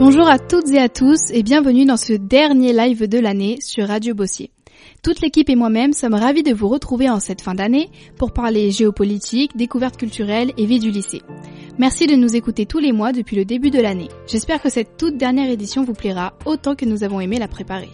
Bonjour à toutes et à tous et bienvenue dans ce dernier live de l'année sur Radio Bossier. Toute l'équipe et moi-même sommes ravis de vous retrouver en cette fin d'année pour parler géopolitique, découvertes culturelles et vie du lycée. Merci de nous écouter tous les mois depuis le début de l'année. J'espère que cette toute dernière édition vous plaira autant que nous avons aimé la préparer.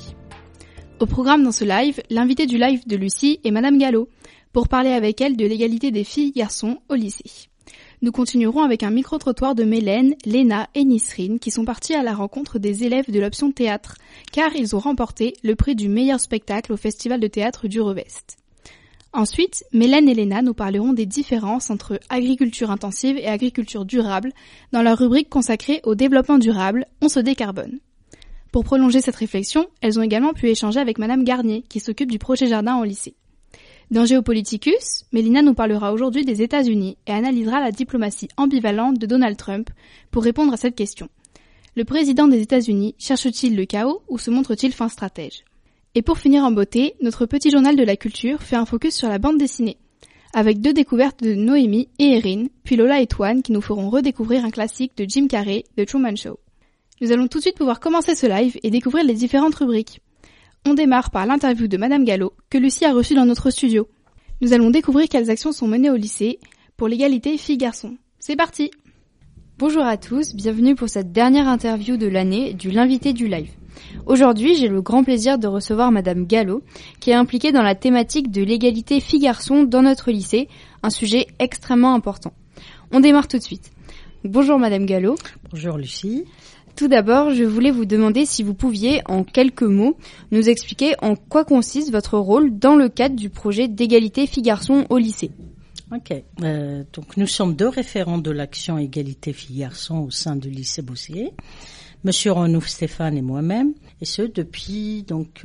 Au programme dans ce live, l'invité du live de Lucie est Madame Gallo, pour parler avec elle de l'égalité des filles-garçons au lycée. Nous continuerons avec un micro-trottoir de Mélène, Léna et Nisrine qui sont partis à la rencontre des élèves de l'option théâtre, car ils ont remporté le prix du meilleur spectacle au Festival de théâtre du Revest. Ensuite, Mélène et Léna nous parleront des différences entre agriculture intensive et agriculture durable dans leur rubrique consacrée au développement durable, On se décarbone. Pour prolonger cette réflexion, elles ont également pu échanger avec Madame Garnier, qui s'occupe du projet jardin au lycée. Dans Géopoliticus, Mélina nous parlera aujourd'hui des États-Unis et analysera la diplomatie ambivalente de Donald Trump pour répondre à cette question. Le président des États-Unis cherche-t-il le chaos ou se montre-t-il fin stratège ? Et pour finir en beauté, notre petit journal de la culture fait un focus sur la bande dessinée, avec 2 découvertes de Noémie et Erin, puis Lola et Toine qui nous feront redécouvrir un classique de Jim Carrey, The Truman Show. Nous allons tout de suite pouvoir commencer ce live et découvrir les différentes rubriques. On démarre par l'interview de Madame Gallo, que Lucie a reçue dans notre studio. Nous allons découvrir quelles actions sont menées au lycée pour l'égalité filles-garçons. C'est parti! Bonjour à tous, bienvenue pour cette dernière interview de l'année du l'invité du live. Aujourd'hui, j'ai le grand plaisir de recevoir Madame Gallo, qui est impliquée dans la thématique de l'égalité filles-garçons dans notre lycée, un sujet extrêmement important. On démarre tout de suite. Bonjour Madame Gallo. Bonjour Lucie. Tout d'abord, je voulais vous demander si vous pouviez, en quelques mots, nous expliquer en quoi consiste votre rôle dans le cadre du projet d'égalité filles-garçons au lycée. Ok, donc nous sommes 2 référents de l'action égalité filles-garçons au sein du lycée Bossier, Monsieur Renouf Stéphane et moi-même, et ce depuis,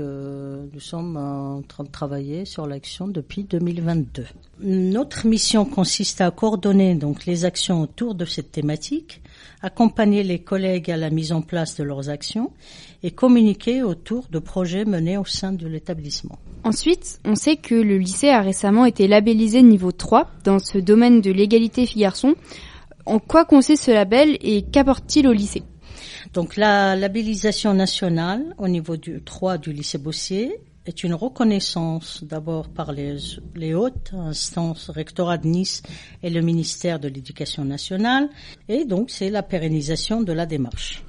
nous sommes en train de travailler sur l'action depuis 2022. Notre mission consiste à coordonner donc les actions autour de cette thématique, accompagner les collègues à la mise en place de leurs actions et communiquer autour de projets menés au sein de l'établissement. Ensuite, on sait que le lycée a récemment été labellisé niveau 3 dans ce domaine de l'égalité filles-garçons. En quoi consiste ce label et qu'apporte-t-il au lycée ? Donc la labellisation nationale au niveau du 3 du lycée Bossier est une reconnaissance d'abord par les hautes instances, rectorat de Nice et le ministère de l'Éducation nationale, et donc c'est la pérennisation de la démarche.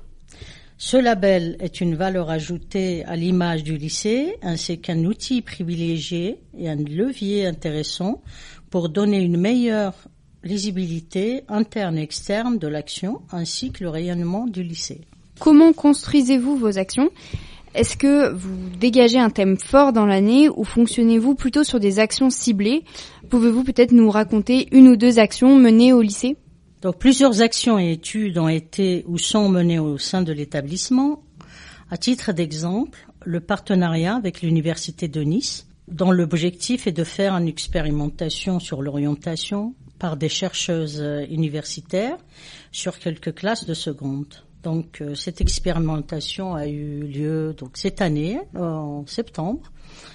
Ce label est une valeur ajoutée à l'image du lycée, ainsi qu'un outil privilégié et un levier intéressant pour donner une meilleure lisibilité interne et externe de l'action, ainsi que le rayonnement du lycée. Comment construisez-vous vos actions ? Est-ce que vous dégagez un thème fort dans l'année ou fonctionnez-vous plutôt sur des actions ciblées ? Pouvez-vous peut-être nous raconter 1 ou 2 actions menées au lycée ? Donc plusieurs actions et études ont été ou sont menées au sein de l'établissement. À titre d'exemple, le partenariat avec l'Université de Nice, dont l'objectif est de faire une expérimentation sur l'orientation par des chercheuses universitaires sur quelques classes de seconde. Donc cette expérimentation a eu lieu cette année en septembre,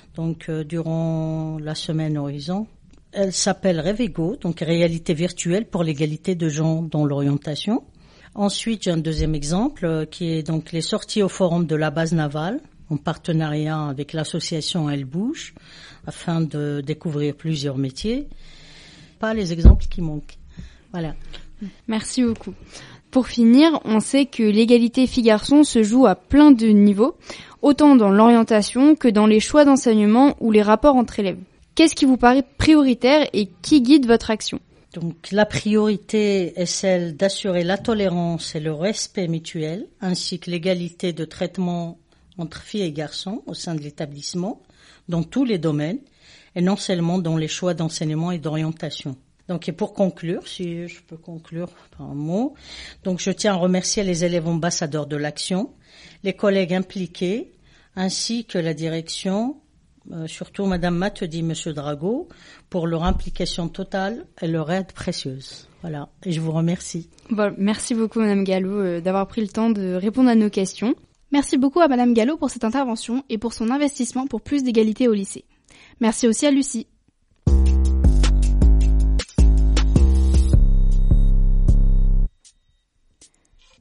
durant la semaine Horizon. Elle s'appelle Revego, donc réalité virtuelle pour l'égalité de genre dans l'orientation. Ensuite, j'ai un deuxième exemple qui est donc les sorties au forum de la base navale en partenariat avec l'association Elle Bouge afin de découvrir plusieurs métiers. Pas les exemples qui manquent. Voilà. Merci beaucoup. Pour finir, on sait que l'égalité filles-garçons se joue à plein de niveaux, autant dans l'orientation que dans les choix d'enseignement ou les rapports entre élèves. Qu'est-ce qui vous paraît prioritaire et qui guide votre action ? Donc la priorité est celle d'assurer la tolérance et le respect mutuel, ainsi que l'égalité de traitement entre filles et garçons au sein de l'établissement, dans tous les domaines, et non seulement dans les choix d'enseignement et d'orientation. Donc, et pour conclure, si je peux conclure par un mot, donc je tiens à remercier les élèves ambassadeurs de l'action, les collègues impliqués, ainsi que la direction, surtout Madame Matedi, Monsieur Drago, pour leur implication totale et leur aide précieuse. Voilà, et je vous remercie. Bon, merci beaucoup Madame Gallo d'avoir pris le temps de répondre à nos questions. Merci beaucoup à Madame Gallo pour cette intervention et pour son investissement pour plus d'égalité au lycée. Merci aussi à Lucie.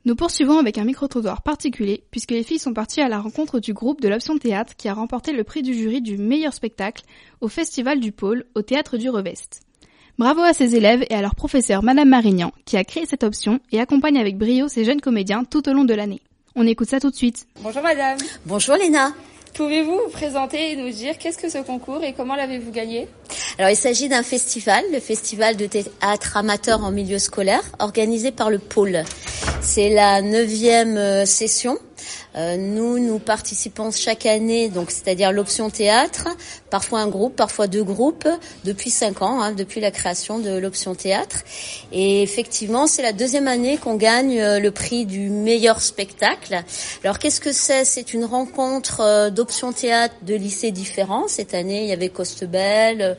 Nous poursuivons avec un micro-trottoir particulier puisque les filles sont parties à la rencontre du groupe de l'Option Théâtre qui a remporté le prix du jury du meilleur spectacle au Festival du Pôle au Théâtre du Revest. Bravo à ces élèves et à leur professeur Madame Marignan qui a créé cette option et accompagne avec brio ces jeunes comédiens tout au long de l'année. On écoute ça tout de suite. Bonjour madame. Bonjour Léna. Pouvez-vous vous présenter et nous dire qu'est-ce que ce concours et comment l'avez-vous gagné ? Alors il s'agit d'un festival, le festival de théâtre amateur en milieu scolaire, organisé par le Pôle. C'est la 9e session. Nous participons chaque année, donc c'est-à-dire l'option théâtre, parfois un groupe, parfois 2 groupes, depuis 5 ans, depuis la création de l'option théâtre. Et effectivement, c'est la 2e année qu'on gagne le prix du meilleur spectacle. Alors qu'est-ce que c'est ? C'est une rencontre d'option théâtre de lycées différents. Cette année, il y avait Costebelle,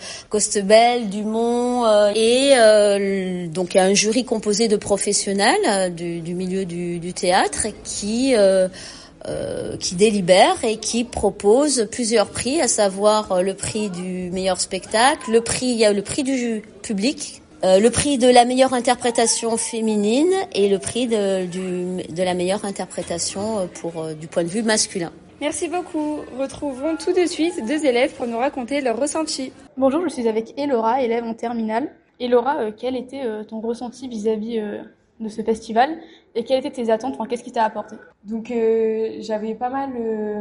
Dumont, et donc il y a un jury composé de professionnels du milieu du théâtre qui délibère et qui propose plusieurs prix, à savoir le prix du meilleur spectacle, il y a le prix du public, le prix de la meilleure interprétation féminine et le prix de la meilleure interprétation du point de vue masculin. Merci beaucoup. Retrouvons tout de suite 2 élèves pour nous raconter leur ressenti. Bonjour, je suis avec Elora, élève en terminale. Elora, quel était ton ressenti vis-à-vis de ce festival et quelles étaient tes attentes, qu'est-ce qui t'a apporté ? Donc j'avais pas mal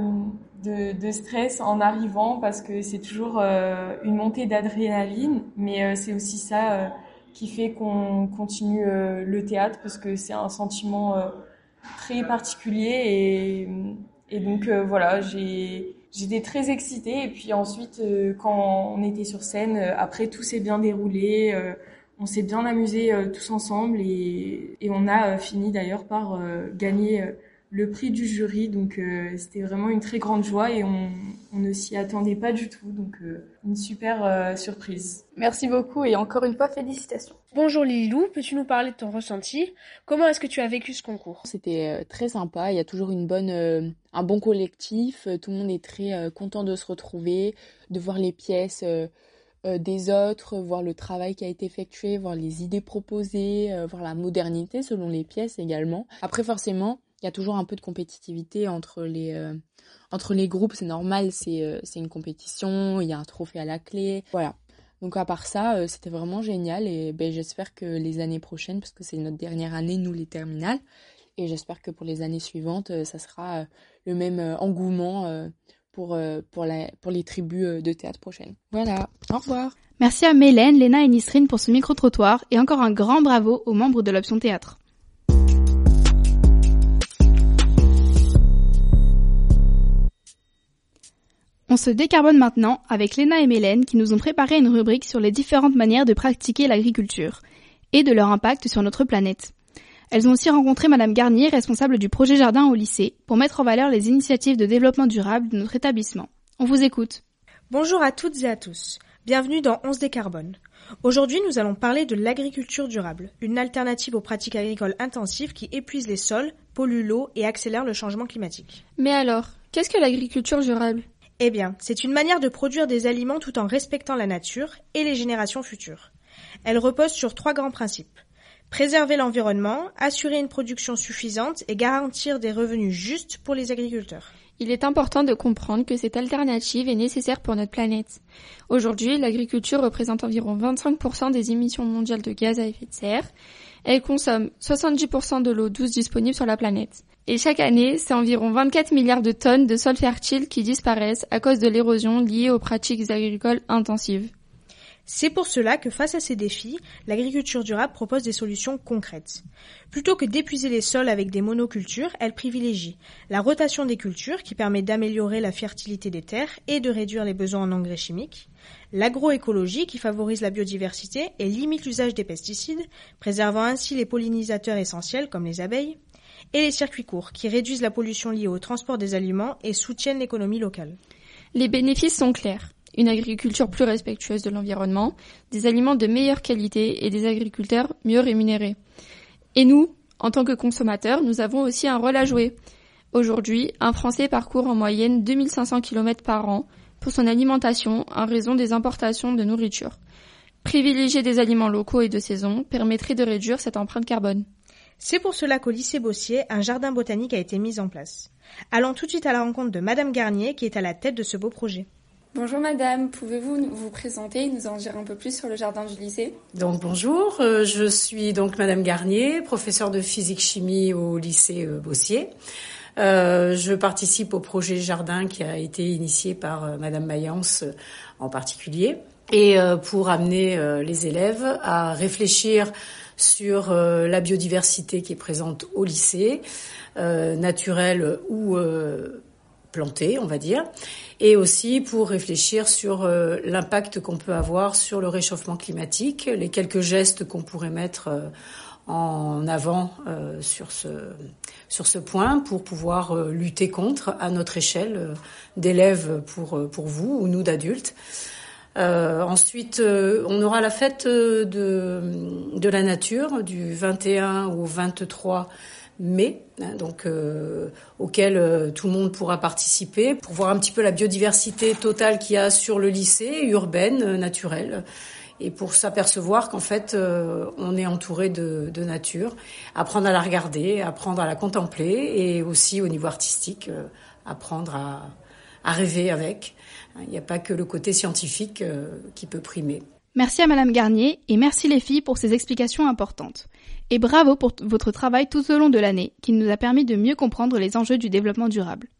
de stress en arrivant parce que c'est toujours une montée d'adrénaline, mais c'est aussi ça qui fait qu'on continue le théâtre parce que c'est un sentiment très particulier et donc voilà, j'étais très excitée et puis ensuite quand on était sur scène, après tout s'est bien déroulé. On s'est bien amusé tous ensemble et on a fini d'ailleurs par gagner le prix du jury. Donc c'était vraiment une très grande joie et on ne s'y attendait pas du tout. Donc une super surprise. Merci beaucoup et encore une fois félicitations. Bonjour Lilou, peux-tu nous parler de ton ressenti ? Comment est-ce que tu as vécu ce concours ? C'était très sympa, il y a toujours un bon collectif, tout le monde est très content de se retrouver, de voir les pièces des autres, voir le travail qui a été effectué, voir les idées proposées, voir la modernité selon les pièces également. Après forcément, il y a toujours un peu de compétitivité entre les groupes, c'est normal, c'est une compétition, il y a un trophée à la clé, voilà. Donc à part ça, c'était vraiment génial et j'espère que les années prochaines, parce que c'est notre dernière année, nous les terminales, et j'espère que pour les années suivantes, ça sera le même engouement pour les tribus de théâtre prochaines. Voilà, au revoir. Merci à Mélène, Léna et Nisrine pour ce micro-trottoir et encore un grand bravo aux membres de l'Option Théâtre. On se décarbone maintenant avec Léna et Mélène qui nous ont préparé une rubrique sur les différentes manières de pratiquer l'agriculture et de leur impact sur notre planète. Elles ont aussi rencontré Madame Garnier, responsable du projet jardin au lycée, pour mettre en valeur les initiatives de développement durable de notre établissement. On vous écoute. Bonjour à toutes et à tous. Bienvenue dans On se décarbone. Aujourd'hui, nous allons parler de l'agriculture durable, une alternative aux pratiques agricoles intensives qui épuisent les sols, polluent l'eau et accélèrent le changement climatique. Mais alors, qu'est-ce que l'agriculture durable ? Eh bien, c'est une manière de produire des aliments tout en respectant la nature et les générations futures. Elle repose sur 3 grands principes. Préserver l'environnement, assurer une production suffisante et garantir des revenus justes pour les agriculteurs. Il est important de comprendre que cette alternative est nécessaire pour notre planète. Aujourd'hui, l'agriculture représente environ 25% des émissions mondiales de gaz à effet de serre. Elle consomme 70% de l'eau douce disponible sur la planète. Et chaque année, c'est environ 24 milliards de tonnes de sols fertiles qui disparaissent à cause de l'érosion liée aux pratiques agricoles intensives. C'est pour cela que face à ces défis, l'agriculture durable propose des solutions concrètes. Plutôt que d'épuiser les sols avec des monocultures, elle privilégie la rotation des cultures qui permet d'améliorer la fertilité des terres et de réduire les besoins en engrais chimiques, l'agroécologie qui favorise la biodiversité et limite l'usage des pesticides, préservant ainsi les pollinisateurs essentiels comme les abeilles, et les circuits courts qui réduisent la pollution liée au transport des aliments et soutiennent l'économie locale. Les bénéfices sont clairs. Une agriculture plus respectueuse de l'environnement, des aliments de meilleure qualité et des agriculteurs mieux rémunérés. Et nous, en tant que consommateurs, nous avons aussi un rôle à jouer. Aujourd'hui, un Français parcourt en moyenne 2500 km par an pour son alimentation en raison des importations de nourriture. Privilégier des aliments locaux et de saison permettrait de réduire cette empreinte carbone. C'est pour cela qu'au lycée Bossier, un jardin botanique a été mis en place. Allons tout de suite à la rencontre de Madame Garnier qui est à la tête de ce beau projet. Bonjour madame, pouvez-vous vous présenter et nous en dire un peu plus sur le jardin du lycée ? Donc bonjour, je suis donc Madame Garnier, professeure de physique-chimie au lycée Bossier. Je participe au projet jardin qui a été initié par Madame Mayence en particulier, et pour amener les élèves à réfléchir sur la biodiversité qui est présente au lycée, naturelle ou plantée, on va dire, et aussi pour réfléchir sur l'impact qu'on peut avoir sur le réchauffement climatique, les quelques gestes qu'on pourrait mettre en avant sur ce point pour pouvoir lutter contre à notre échelle d'élèves pour vous ou nous d'adultes. Ensuite, on aura la fête de la nature du 21 au 23 mai, donc auquel tout le monde pourra participer pour voir un petit peu la biodiversité totale qu'il y a sur le lycée, urbaine, naturelle, et pour s'apercevoir qu'en fait on est entouré de nature, apprendre à la regarder, apprendre à la contempler, et aussi au niveau artistique, apprendre à rêver avec. Il n'y a pas que le côté scientifique qui peut primer. Merci à Madame Garnier et merci les filles pour ces explications importantes. Et bravo pour votre travail tout au long de l'année qui nous a permis de mieux comprendre les enjeux du développement durable.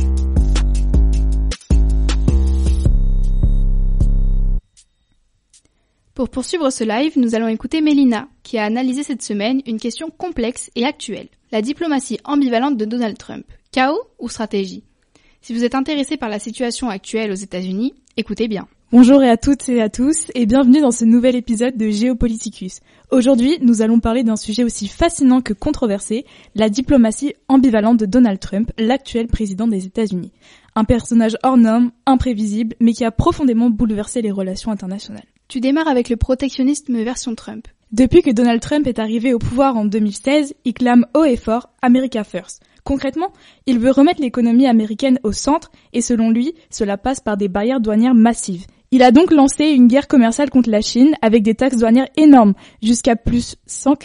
Pour poursuivre ce live, nous allons écouter Mélina qui a analysé cette semaine une question complexe et actuelle. La diplomatie ambivalente de Donald Trump. Chaos ou stratégie ? Si vous êtes intéressé par la situation actuelle aux États-Unis, écoutez bien. Bonjour à toutes et à tous et bienvenue dans ce nouvel épisode de Géopoliticus. Aujourd'hui, nous allons parler d'un sujet aussi fascinant que controversé, la diplomatie ambivalente de Donald Trump, l'actuel président des États-Unis. Un personnage hors norme, imprévisible, mais qui a profondément bouleversé les relations internationales. Tu démarres avec le protectionnisme version Trump. Depuis que Donald Trump est arrivé au pouvoir en 2016, il clame haut et fort « America First ». Concrètement, il veut remettre l'économie américaine au centre et selon lui, cela passe par des barrières douanières massives. Il a donc lancé une guerre commerciale contre la Chine avec des taxes douanières énormes, jusqu'à plus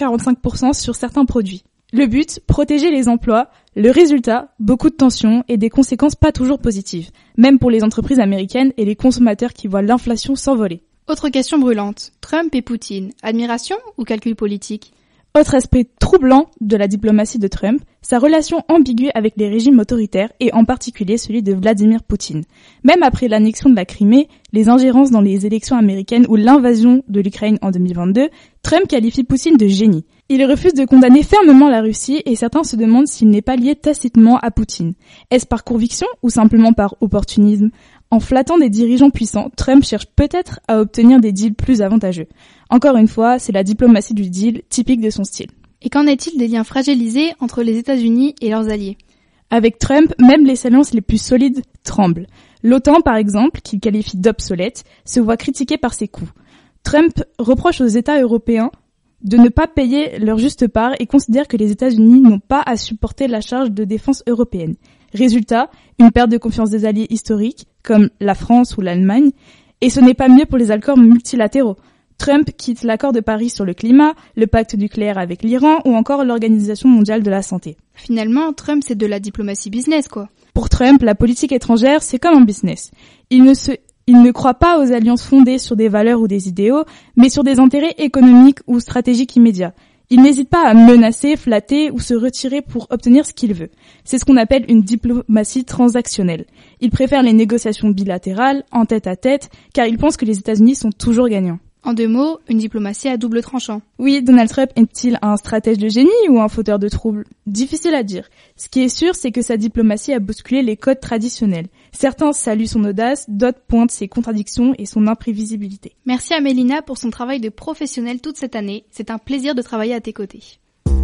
145% sur certains produits. Le but, protéger les emplois. Le résultat, beaucoup de tensions et des conséquences pas toujours positives, même pour les entreprises américaines et les consommateurs qui voient l'inflation s'envoler. Autre question brûlante, Trump et Poutine, admiration ou calcul politique ? Autre aspect troublant de la diplomatie de Trump, sa relation ambiguë avec les régimes autoritaires et en particulier celui de Vladimir Poutine. Même après l'annexion de la Crimée, les ingérences dans les élections américaines ou l'invasion de l'Ukraine en 2022, Trump qualifie Poutine de génie. Il refuse de condamner fermement la Russie et certains se demandent s'il n'est pas lié tacitement à Poutine. Est-ce par conviction ou simplement par opportunisme ? En flattant des dirigeants puissants, Trump cherche peut-être à obtenir des deals plus avantageux. Encore une fois, c'est la diplomatie du deal, typique de son style. Et qu'en est-il des liens fragilisés entre les États-Unis et leurs alliés ? Avec Trump, même les alliances les plus solides tremblent. L'OTAN, par exemple, qu'il qualifie d'obsolète, se voit critiquée par ses coûts. Trump reproche aux États européens de ne pas payer leur juste part et considère que les États-Unis n'ont pas à supporter la charge de défense européenne. Résultat, une perte de confiance des alliés historiques, comme la France ou l'Allemagne, et ce n'est pas mieux pour les accords multilatéraux. Trump quitte l'accord de Paris sur le climat, le pacte nucléaire avec l'Iran ou encore l'Organisation mondiale de la santé. Finalement, Trump c'est de la diplomatie business quoi. Pour Trump, la politique étrangère c'est comme un business. Il ne croit pas aux alliances fondées sur des valeurs ou des idéaux, mais sur des intérêts économiques ou stratégiques immédiats. Il n'hésite pas à menacer, flatter ou se retirer pour obtenir ce qu'il veut. C'est ce qu'on appelle une diplomatie transactionnelle. Il préfère les négociations bilatérales, en tête-à-tête, car il pense que les États-Unis sont toujours gagnants. En deux mots, une diplomatie à double tranchant. Oui, Donald Trump est-il un stratège de génie ou un fauteur de troubles ? Difficile à dire. Ce qui est sûr, c'est que sa diplomatie a bousculé les codes traditionnels. Certains saluent son audace, d'autres pointent ses contradictions et son imprévisibilité. Merci à Mélina pour son travail de professionnelle toute cette année. C'est un plaisir de travailler à tes côtés.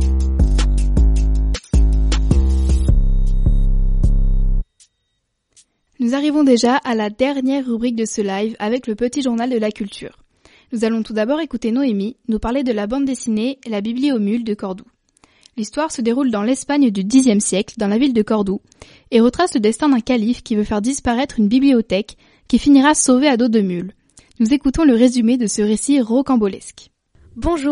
Nous arrivons déjà à la dernière rubrique de ce live avec le petit journal de la culture. Nous allons tout d'abord écouter Noémie nous parler de la bande dessinée La Bibliomule de Cordoue. L'histoire se déroule dans l'Espagne du Xe siècle, dans la ville de Cordoue, et retrace le destin d'un calife qui veut faire disparaître une bibliothèque qui finira sauvée à dos de mule. Nous écoutons le résumé de ce récit rocambolesque. Bonjour,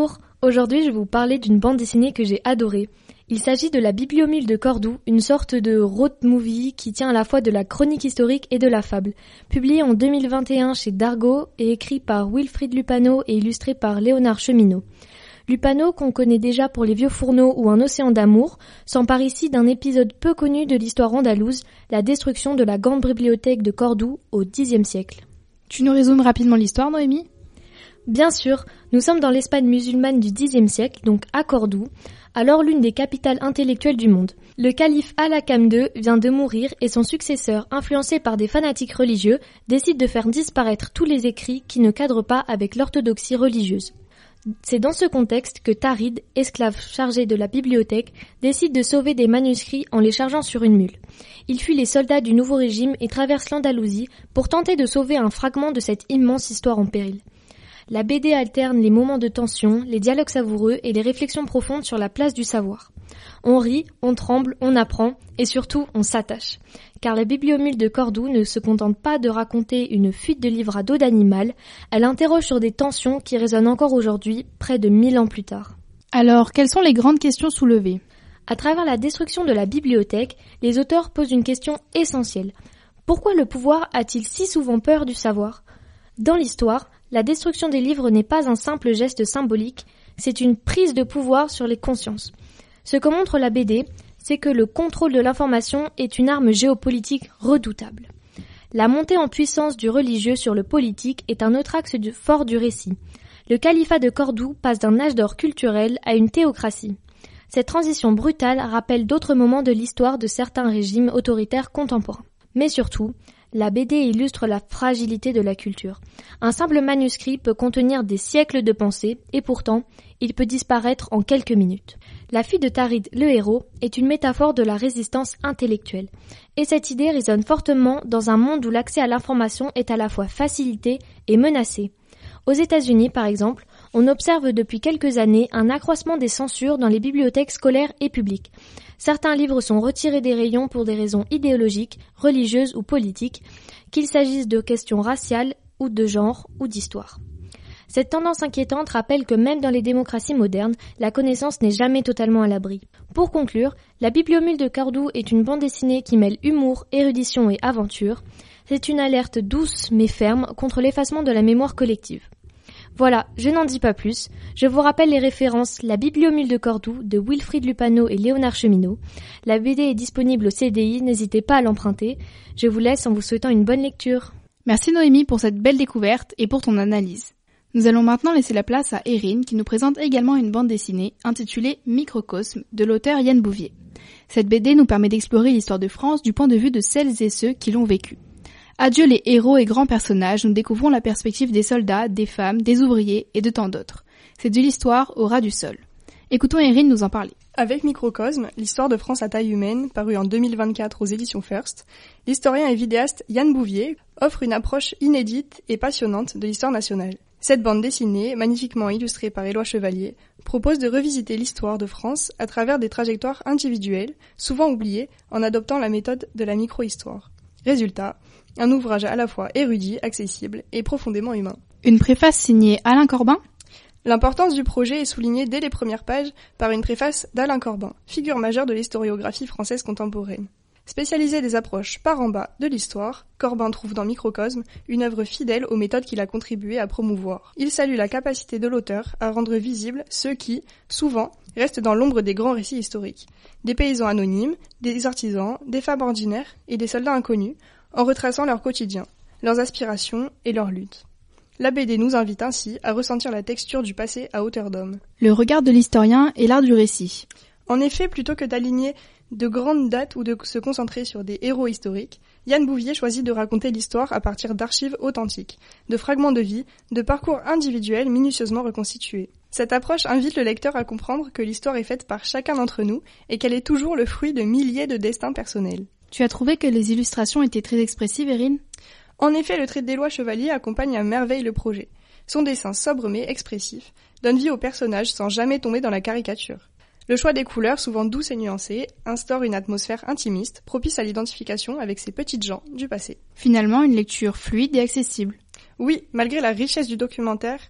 Aujourd'hui, je vais vous parler d'une bande dessinée que j'ai adorée. Il s'agit de la Bibliomule de Cordoue, une sorte de road movie qui tient à la fois de la chronique historique et de la fable. Publié en 2021 chez Dargaud et écrit par Wilfrid Lupano et illustré par Léonard Cheminot. Lupano, qu'on connaît déjà pour Les Vieux Fourneaux ou Un Océan d'amour, s'empare ici d'un épisode peu connu de l'histoire andalouse, la destruction de la grande bibliothèque de Cordoue au Xe siècle. Tu nous résumes rapidement l'histoire, Noémie ? Bien sûr, nous sommes dans l'Espagne musulmane du Xe siècle, donc à Cordoue, alors l'une des capitales intellectuelles du monde. Le calife Al-Hakam II vient de mourir et son successeur, influencé par des fanatiques religieux, décide de faire disparaître tous les écrits qui ne cadrent pas avec l'orthodoxie religieuse. C'est dans ce contexte que Tarid, esclave chargé de la bibliothèque, décide de sauver des manuscrits en les chargeant sur une mule. Il fuit les soldats du nouveau régime et traverse l'Andalousie pour tenter de sauver un fragment de cette immense histoire en péril. La BD alterne les moments de tension, les dialogues savoureux et les réflexions profondes sur la place du savoir. On rit, on tremble, on apprend et surtout on s'attache. Car la Bibliomule de Cordoue ne se contente pas de raconter une fuite de livres à dos d'animal, elle interroge sur des tensions qui résonnent encore aujourd'hui, près de 1000 ans plus tard. Alors, quelles sont les grandes questions soulevées ? À travers la destruction de la bibliothèque, les auteurs posent une question essentielle. Pourquoi le pouvoir a-t-il si souvent peur du savoir ? Dans l'histoire, la destruction des livres n'est pas un simple geste symbolique, c'est une prise de pouvoir sur les consciences. Ce que montre la BD, c'est que le contrôle de l'information est une arme géopolitique redoutable. La montée en puissance du religieux sur le politique est un autre axe fort du récit. Le califat de Cordoue passe d'un âge d'or culturel à une théocratie. Cette transition brutale rappelle d'autres moments de l'histoire de certains régimes autoritaires contemporains. Mais surtout, la BD illustre la fragilité de la culture. Un simple manuscrit peut contenir des siècles de pensée et pourtant, il peut disparaître en quelques minutes. La fille de Tarid, le héros, est une métaphore de la résistance intellectuelle. Et cette idée résonne fortement dans un monde où l'accès à l'information est à la fois facilité et menacé. Aux États-Unis, par exemple, on observe depuis quelques années un accroissement des censures dans les bibliothèques scolaires et publiques. Certains livres sont retirés des rayons pour des raisons idéologiques, religieuses ou politiques, qu'il s'agisse de questions raciales ou de genre ou d'histoire. Cette tendance inquiétante rappelle que même dans les démocraties modernes, la connaissance n'est jamais totalement à l'abri. Pour conclure, la Bibliomule de Cordoue est une bande dessinée qui mêle humour, érudition et aventure. C'est une alerte douce mais ferme contre l'effacement de la mémoire collective. Voilà, je n'en dis pas plus. Je vous rappelle les références La Bibliomule de Cordoue de Wilfrid Lupano et Léonard Cheminot. La BD est disponible au CDI, n'hésitez pas à l'emprunter. Je vous laisse en vous souhaitant une bonne lecture. Merci Noémie pour cette belle découverte et pour ton analyse. Nous allons maintenant laisser la place à Erin qui nous présente également une bande dessinée intitulée Microcosme de l'auteur Yann Bouvier. Cette BD nous permet d'explorer l'histoire de France du point de vue de celles et ceux qui l'ont vécue. Adieu les héros et grands personnages, nous découvrons la perspective des soldats, des femmes, des ouvriers et de tant d'autres. C'est de l'histoire au ras du sol. Écoutons Erin nous en parler. Avec Microcosme, l'histoire de France à taille humaine, paru en 2024 aux éditions First, l'historien et vidéaste Yann Bouvier offre une approche inédite et passionnante de l'histoire nationale. Cette bande dessinée, magnifiquement illustrée par Éloi Chevalier, propose de revisiter l'histoire de France à travers des trajectoires individuelles, souvent oubliées, en adoptant la méthode de la micro-histoire. Résultat, un ouvrage à la fois érudit, accessible et profondément humain. Une préface signée Alain Corbin ? L'importance du projet est soulignée dès les premières pages par une préface d'Alain Corbin, figure majeure de l'historiographie française contemporaine. Spécialisé des approches par en bas de l'histoire, Corbin trouve dans Microcosme une œuvre fidèle aux méthodes qu'il a contribué à promouvoir. Il salue la capacité de l'auteur à rendre visibles ceux qui, souvent, restent dans l'ombre des grands récits historiques. Des paysans anonymes, des artisans, des femmes ordinaires et des soldats inconnus, en retraçant leur quotidien, leurs aspirations et leurs luttes. La BD nous invite ainsi à ressentir la texture du passé à hauteur d'homme. Le regard de l'historien est l'art du récit. En effet, plutôt que d'aligner de grandes dates ou de se concentrer sur des héros historiques, Yann Bouvier choisit de raconter l'histoire à partir d'archives authentiques, de fragments de vie, de parcours individuels minutieusement reconstitués. Cette approche invite le lecteur à comprendre que l'histoire est faite par chacun d'entre nous et qu'elle est toujours le fruit de milliers de destins personnels. Tu as trouvé que les illustrations étaient très expressives, Erin ? En effet, le trait d'Éloi Chevalier accompagne à merveille le projet. Son dessin sobre mais expressif donne vie aux personnages sans jamais tomber dans la caricature. Le choix des couleurs, souvent douces et nuancées, instaure une atmosphère intimiste, propice à l'identification avec ces petites gens du passé. Finalement, une lecture fluide et accessible. Oui, malgré la richesse du documentaire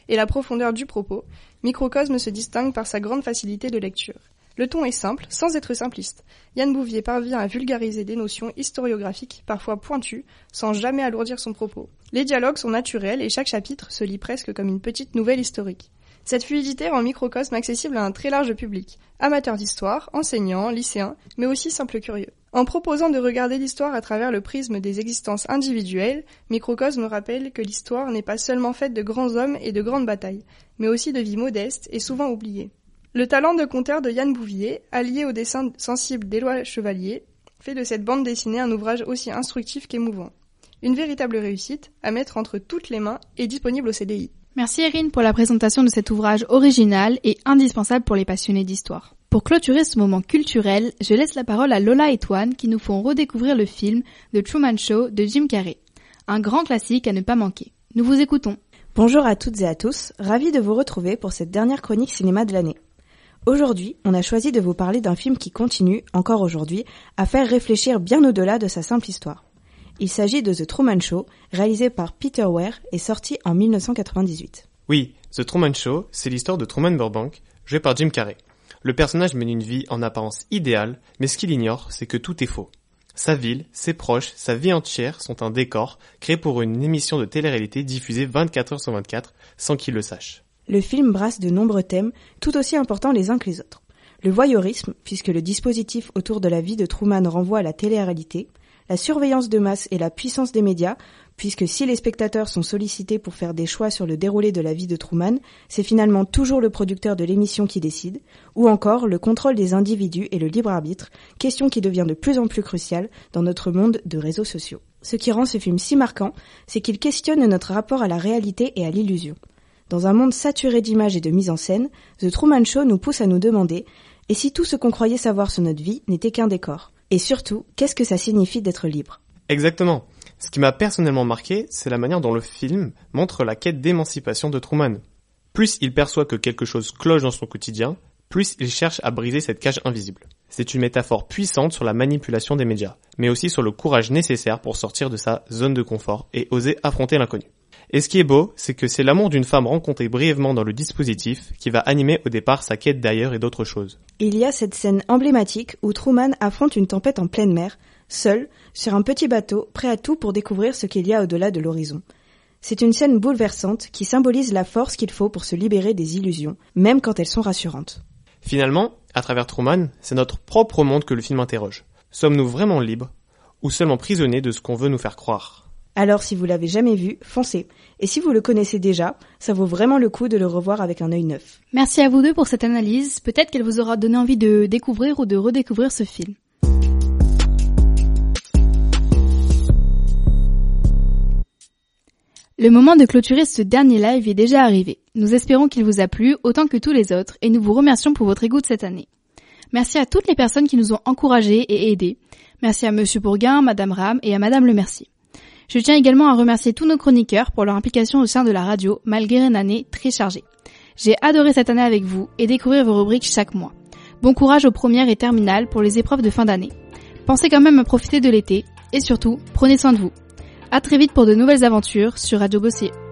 et la profondeur du propos, Microcosme se distingue par sa grande facilité de lecture. Le ton est simple, sans être simpliste. Yann Bouvier parvient à vulgariser des notions historiographiques, parfois pointues, sans jamais alourdir son propos. Les dialogues sont naturels et chaque chapitre se lit presque comme une petite nouvelle historique. Cette fluidité rend Microcosme accessible à un très large public, amateurs d'histoire, enseignants, lycéens, mais aussi simples curieux. En proposant de regarder l'histoire à travers le prisme des existences individuelles, Microcosme rappelle que l'histoire n'est pas seulement faite de grands hommes et de grandes batailles, mais aussi de vies modestes et souvent oubliées. Le talent de conteur de Yann Bouvier, allié au dessin sensible d'Éloi Chevalier, fait de cette bande dessinée un ouvrage aussi instructif qu'émouvant. Une véritable réussite, à mettre entre toutes les mains et disponible au CDI. Merci Erin pour la présentation de cet ouvrage original et indispensable pour les passionnés d'histoire. Pour clôturer ce moment culturel, je laisse la parole à Lola et Toine qui nous font redécouvrir le film The Truman Show de Jim Carrey. Un grand classique à ne pas manquer. Nous vous écoutons. Bonjour à toutes et à tous, ravi de vous retrouver pour cette dernière chronique cinéma de l'année. Aujourd'hui, on a choisi de vous parler d'un film qui continue, encore aujourd'hui, à faire réfléchir bien au-delà de sa simple histoire. Il s'agit de The Truman Show, réalisé par Peter Weir et sorti en 1998. Oui, The Truman Show, c'est l'histoire de Truman Burbank, joué par Jim Carrey. Le personnage mène une vie en apparence idéale, mais ce qu'il ignore, c'est que tout est faux. Sa ville, ses proches, sa vie entière sont un décor créé pour une émission de télé-réalité diffusée 24 heures sur 24, sans qu'il le sache. Le film brasse de nombreux thèmes, tout aussi importants les uns que les autres. Le voyeurisme, puisque le dispositif autour de la vie de Truman renvoie à la télé-réalité, la surveillance de masse et la puissance des médias, puisque si les spectateurs sont sollicités pour faire des choix sur le déroulé de la vie de Truman, c'est finalement toujours le producteur de l'émission qui décide, ou encore le contrôle des individus et le libre arbitre, question qui devient de plus en plus cruciale dans notre monde de réseaux sociaux. Ce qui rend ce film si marquant, c'est qu'il questionne notre rapport à la réalité et à l'illusion. Dans un monde saturé d'images et de mise en scène, The Truman Show nous pousse à nous demander « Et si tout ce qu'on croyait savoir sur notre vie n'était qu'un décor ?» Et surtout, qu'est-ce que ça signifie d'être libre ? Exactement. Ce qui m'a personnellement marqué, c'est la manière dont le film montre la quête d'émancipation de Truman. Plus il perçoit que quelque chose cloche dans son quotidien, plus il cherche à briser cette cage invisible. C'est une métaphore puissante sur la manipulation des médias, mais aussi sur le courage nécessaire pour sortir de sa zone de confort et oser affronter l'inconnu. Et ce qui est beau, c'est que c'est l'amour d'une femme rencontrée brièvement dans le dispositif qui va animer au départ sa quête d'ailleurs et d'autres choses. Il y a cette scène emblématique où Truman affronte une tempête en pleine mer, seul, sur un petit bateau, prêt à tout pour découvrir ce qu'il y a au-delà de l'horizon. C'est une scène bouleversante qui symbolise la force qu'il faut pour se libérer des illusions, même quand elles sont rassurantes. Finalement, à travers Truman, c'est notre propre monde que le film interroge. Sommes-nous vraiment libres ou seulement prisonniers de ce qu'on veut nous faire croire ? Alors si vous l'avez jamais vu, foncez. Et si vous le connaissez déjà, ça vaut vraiment le coup de le revoir avec un œil neuf. Merci à vous deux pour cette analyse. Peut-être qu'elle vous aura donné envie de découvrir ou de redécouvrir ce film. Le moment de clôturer ce dernier live est déjà arrivé. Nous espérons qu'il vous a plu autant que tous les autres et nous vous remercions pour votre écoute cette année. Merci à toutes les personnes qui nous ont encouragés et aidés. Merci à Monsieur Bourguin, Madame Ram et à Madame Le Mercier. Je tiens également à remercier tous nos chroniqueurs pour leur implication au sein de la radio, malgré une année très chargée. J'ai adoré cette année avec vous et découvrir vos rubriques chaque mois. Bon courage aux premières et terminales pour les épreuves de fin d'année. Pensez quand même à profiter de l'été et surtout, prenez soin de vous. À très vite pour de nouvelles aventures sur Radio Bossier.